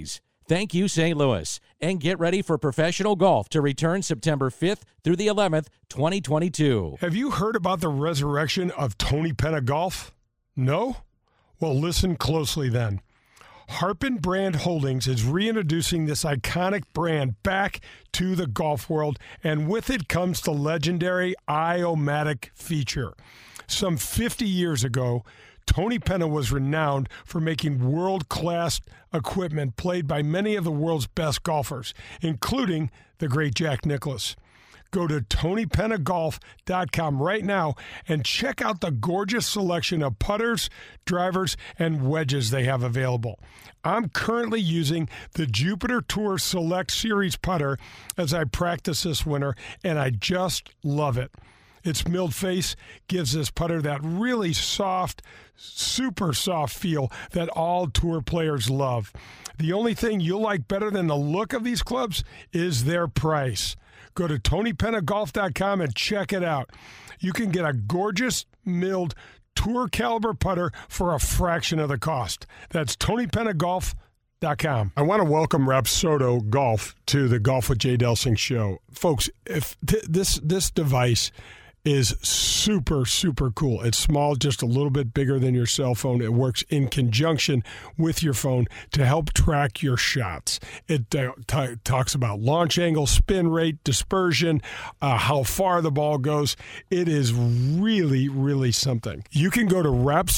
Thank you, St. Louis. And get ready for professional golf to return September 5th through the 11th, 2022. Have you heard about the resurrection of Tony Penna Golf? No? Well, listen closely then. Harpen Brand Holdings is reintroducing this iconic brand back to the golf world, and with it comes the legendary i-O-Matic feature. Some 50 years ago, Tony Penna was renowned for making world-class equipment played by many of the world's best golfers, including the great Jack Nicklaus. Go to TonyPennaGolf.com right now and check out the gorgeous selection of putters, drivers, and wedges they have available. I'm currently using the Jupiter Tour Select Series putter as I practice this winter, and I just love it. Its milled face gives this putter that really soft, super soft feel that all tour players love. The only thing you'll like better than the look of these clubs is their price. Go to TonyPennaGolf.com and check it out. You can get a gorgeous milled tour caliber putter for a fraction of the cost. That's TonyPennaGolf.com. I want to welcome Rapsodo Golf to the Golf with Jay Delsing show. Folks, if this device is super, super cool. It's small, just a little bit bigger than your cell phone. It works in conjunction with your phone to help track your shots. It talks about launch angle, spin rate, dispersion, how far the ball goes. It is really, really something. You can go to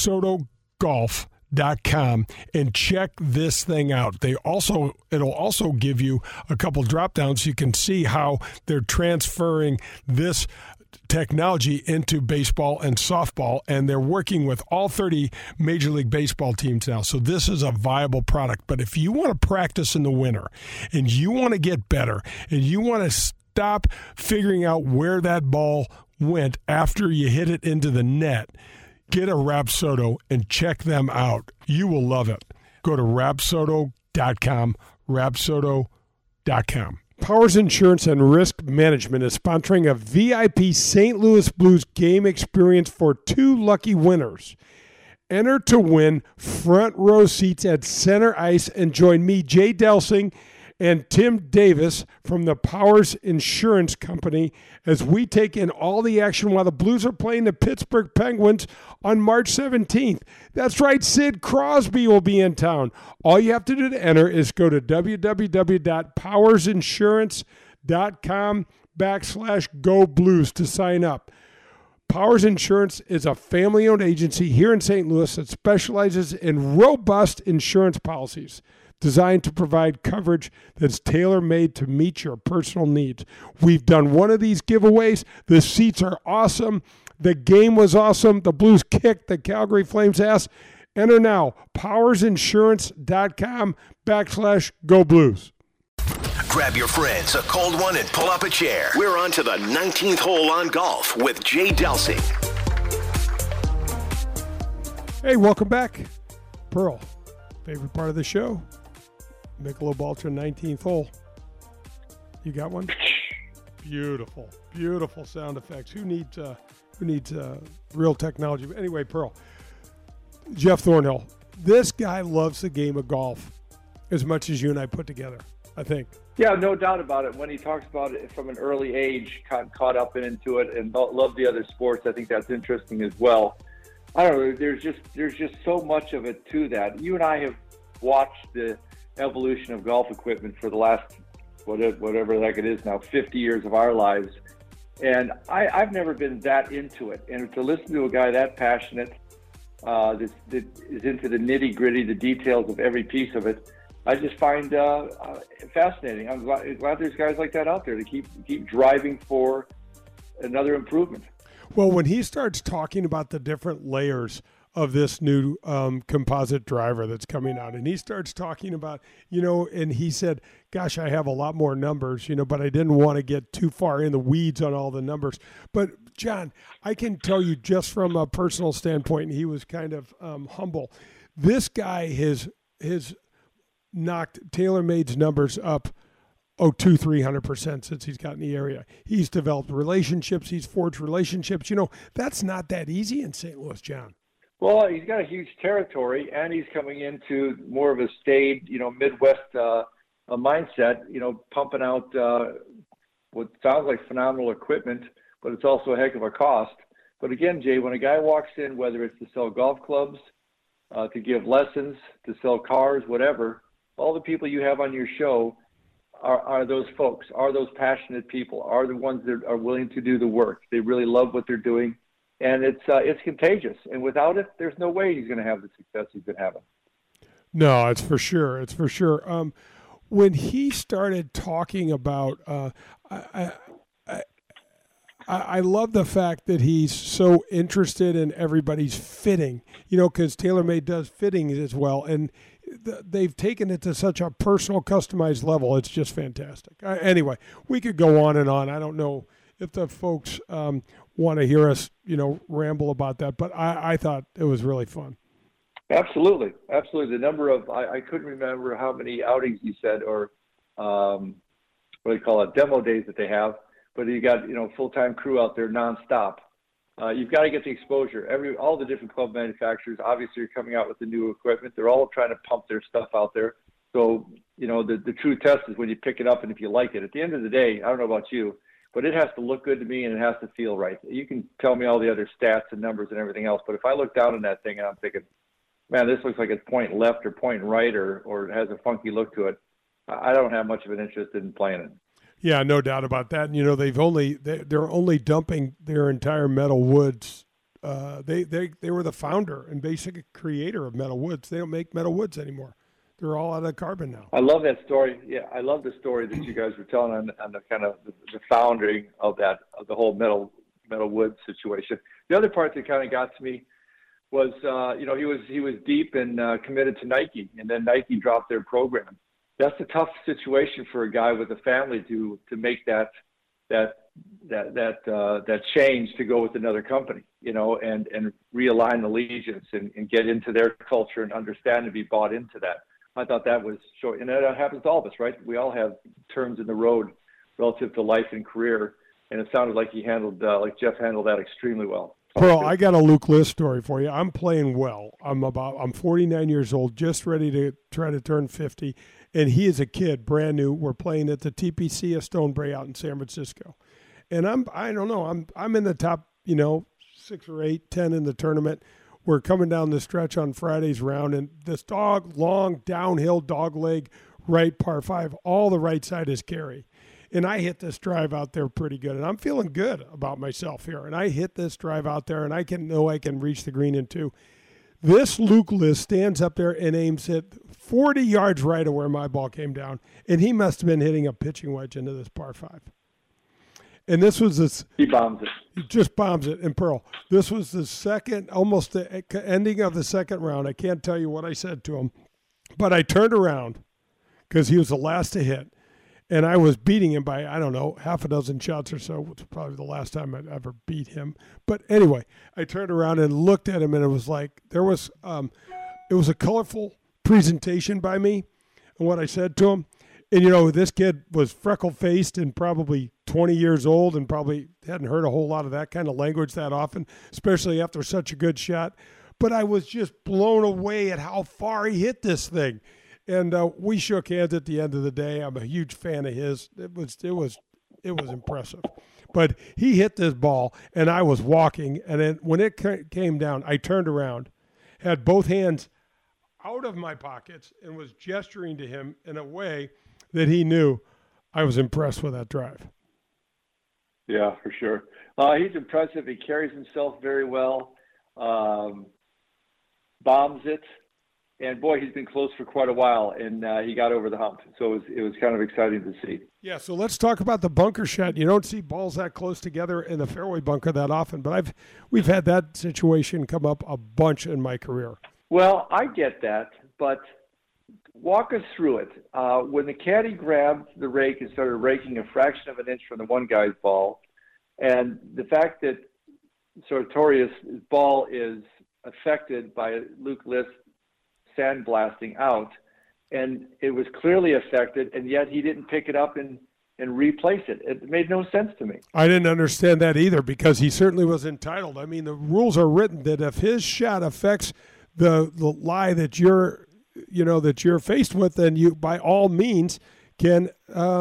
RapsodoGolf.com and check this thing out. It'll also give you a couple drop downs so you can see how they're transferring this technology into baseball and softball, and they're working with all 30 Major League Baseball teams now. So this is a viable product. But if you want to practice in the winter and you want to get better and you want to stop figuring out where that ball went after you hit it into the net, get a Rapsodo and check them out. You will love it. Go to Rapsodo.com, Rapsodo.com. Powers Insurance and Risk Management is sponsoring a VIP St. Louis Blues game experience for 2 lucky winners. Enter to win front row seats at center ice and join me, Jay Delsing, and Tim Davis from the Powers Insurance Company as we take in all the action while the Blues are playing the Pittsburgh Penguins on March 17th. That's right, Sid Crosby will be in town. All you have to do to enter is go to www.powersinsurance.com/Go Blues to sign up. Powers Insurance is a family-owned agency here in St. Louis that specializes in robust insurance policies designed to provide coverage that's tailor-made to meet your personal needs. We've done one of these giveaways. The seats are awesome. The game was awesome. The Blues kicked the Calgary Flames' ass. Enter now, powersinsurance.com/Go Blues. Grab your friends, a cold one, and pull up a chair. We're on to the 19th hole on golf with Jay Delsing. Hey, welcome back. Pearl, favorite part of the show? Michelob Ultra 19th hole. You got one? Beautiful, beautiful sound effects. Who needs real technology? But anyway, Pearl, Jeff Thornhill, this guy loves the game of golf as much as you and I put together, I think. Yeah, no doubt about it. When he talks about it from an early age, caught up into it and love the other sports, I think that's interesting as well. I don't know. There's just so much of it to that. You and I have watched the evolution of golf equipment for the last whatever the heck it is now, 50 years of our lives, and I've never been that into it. And to listen to a guy that passionate, that is into the nitty gritty, the details of every piece of it, I just find fascinating. I'm glad there's guys like that out there to keep driving for another improvement. Well, when he starts talking about the different layers of this new composite driver that's coming out, and he starts talking about, and he said, gosh, I have a lot more numbers, but I didn't want to get too far in the weeds on all the numbers. But John, I can tell you just from a personal standpoint, and he was kind of humble. This guy has knocked TaylorMade's numbers up 200-300% since he's got in the area. He's developed relationships. He's forged relationships. That's not that easy in St. Louis, John. Well, he's got a huge territory, and he's coming into more of a staid, Midwest mindset, pumping out what sounds like phenomenal equipment, but it's also a heck of a cost. But again, Jay, when a guy walks in, whether it's to sell golf clubs, to give lessons, to sell cars, whatever, all the people you have on your show are those folks, are those passionate people, are the ones that are willing to do the work. They really love what they're doing, and it's contagious. And without it, there's no way he's going to have the success he's been having. No, it's for sure. It's for sure. When he started talking about, I love the fact that he's so interested in everybody's fitting, because TaylorMade does fittings as well. And they've taken it to such a personal, customized level. It's just fantastic. Anyway, we could go on and on. I don't know if the folks want to hear us, ramble about that, but I thought it was really fun. Absolutely. The number of, I couldn't remember how many outings you said, or what do you call it, demo days that they have, but you got, full-time crew out there nonstop. You've got to get the exposure. All the different club manufacturers, obviously, are coming out with the new equipment. They're all trying to pump their stuff out there. So, the true test is when you pick it up and if you like it. At the end of the day, I don't know about you, but it has to look good to me and it has to feel right. You can tell me all the other stats and numbers and everything else, but if I look down on that thing and I'm thinking, man, this looks like it's point left or point right or it has a funky look to it, I don't have much of an interest in playing it. Yeah, no doubt about that. And, they're only dumping their entire metal woods. They were the founder and basic creator of metal woods. They don't make metal woods anymore. They're all out of carbon now. I love that story. Yeah, I love the story that you guys were telling on the kind of the founding of the whole metal wood situation. The other part that kind of got to me was, he was deep and committed to Nike, and then Nike dropped their program. That's a tough situation for a guy with a family to make that change to go with another company, and realign the allegiance and get into their culture and understand and be bought into that. I thought that was short, and that happens to all of us, right? We all have turns in the road relative to life and career, and it sounded like he handled, like Jeff handled that extremely well. Pearl, I got a Luke List story for you. I'm playing well. I'm 49 years old, just ready to try to turn 50, and he is a kid, brand new. We're playing at the TPC of Stonebrae out in San Francisco, and I'm in the top, 6 or 8, 10 in the tournament. We're coming down the stretch on Friday's round, and this long downhill dog leg right par 5, all the right side is carry. And I hit this drive out there pretty good, and I'm feeling good about myself here. And I hit this drive out there, and I can reach the green in 2. This Luke List stands up there and aims it 40 yards right of where my ball came down, and he must have been hitting a pitching wedge into this par 5. And this was this. He bombs it. He just bombs it. And Pearl, this was the second, almost the ending of the second round. I can't tell you what I said to him, but I turned around because he was the last to hit. And I was beating him by, I don't know, half a dozen shots or so, which was probably the last time I'd ever beat him. But anyway, I turned around and looked at him, and it was like it was a colorful presentation by me and what I said to him. And, this kid was freckle-faced and probably 20 years old and probably hadn't heard a whole lot of that kind of language that often, especially after such a good shot. But I was just blown away at how far he hit this thing. And we shook hands at the end of the day. I'm a huge fan of his. It was impressive. But he hit this ball, and I was walking. And then when it came down, I turned around, had both hands out of my pockets, and was gesturing to him in a way that he knew I was impressed with that drive. Yeah, for sure. He's impressive. He carries himself very well, bombs it. And, boy, he's been close for quite a while, and he got over the hump. So it was kind of exciting to see. Yeah, so let's talk about the bunker shot. You don't see balls that close together in the fairway bunker that often, but we've had that situation come up a bunch in my career. Well, I get that, but walk us through it. When the caddy grabbed the rake and started raking a fraction of an inch from the one guy's ball, and the fact that Sartorius' ball is affected by Luke List sandblasting out, and it was clearly affected, and yet he didn't pick it up and replace it. It made no sense to me. I didn't understand that either, because he certainly was entitled. I mean, the rules are written that if his shot affects the lie that you're faced with, then you, by all means, can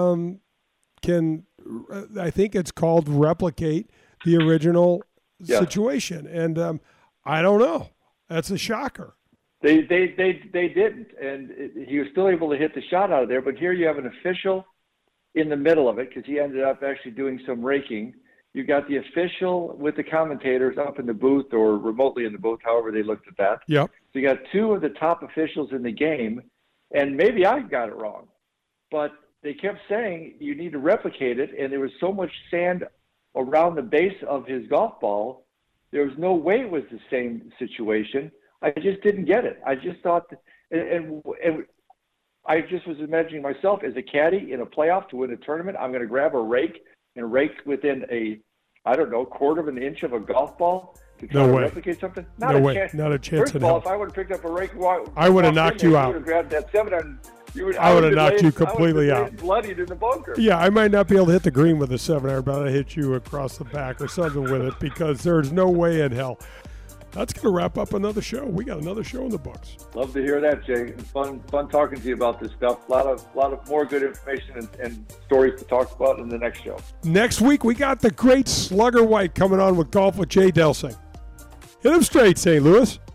I think it's called replicate the original situation, and I don't know. That's a shocker. They didn't, and he was still able to hit the shot out of there. But here you have an official in the middle of it because he ended up actually doing some raking. You got the official with the commentators up in the booth or remotely in the booth, however they looked at that. Yep. So you got two of the top officials in the game, and maybe I got it wrong, but they kept saying you need to replicate it, and there was so much sand around the base of his golf ball, there was no way it was the same situation. I just didn't get it. I just thought, and I just was imagining myself as a caddy in a playoff to win a tournament. I'm going to grab a rake and rake within quarter of an inch of a golf ball to try to replicate something. Not a chance. Not a chance. First of all, if I would have picked up a rake, I would have knocked you out. You would have grabbed that 7-iron. I would have knocked you completely out. Bloodied in the bunker. Yeah, I might not be able to hit the green with a 7-iron, but I'd hit you across the back or something with it because there's no way in hell. That's going to wrap up another show. We got another show in the books. Love to hear that, Jay. Fun talking to you about this stuff. A lot of more good information and stories to talk about in the next show. Next week, we got the great Slugger White coming on with Golf with Jay Delsing. Hit him straight, St. Louis.